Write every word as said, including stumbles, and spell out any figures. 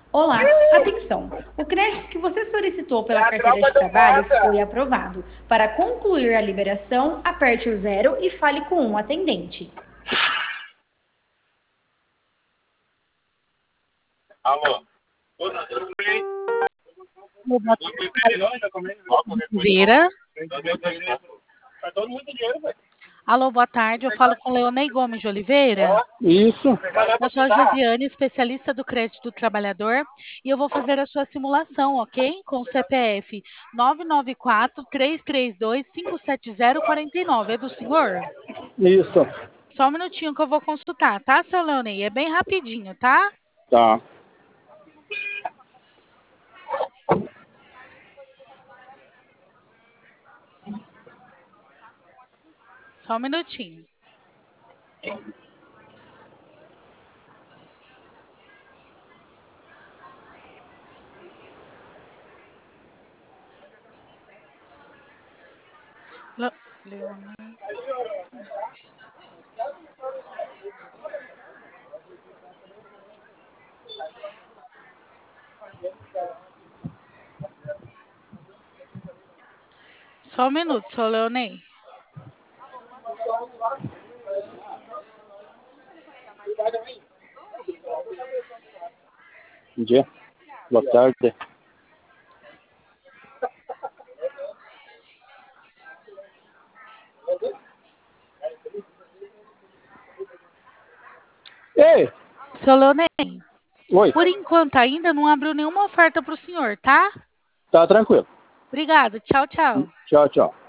Olá, atenção! O crédito que você solicitou pela carteira de trabalho foi aprovado. Para concluir a liberação, aperte o zero e fale com um atendente. Alô? Boa Vera. Tá todo muito dinheiro, velho. Alô, boa tarde. Eu falo com Leonei Gomes de Oliveira. Isso. Eu sou a Josiane, especialista do crédito do trabalhador, e eu vou fazer a sua simulação, ok? Com o C P F nove nove quatro, três três dois, cinco sete zero quatro nove. É do senhor? Isso. Só um minutinho que eu vou consultar, tá, seu Leonei? É bem rapidinho, tá? Tá. Só um minutinho. Le- Leonei. Só um minuto, seu Leonei. Bom dia. Boa tarde. Ei! Seu Leonei, Oi. por enquanto ainda não abriu nenhuma oferta para o senhor, tá? Tá tranquilo. Obrigada. Tchau, tchau. Tchau, tchau.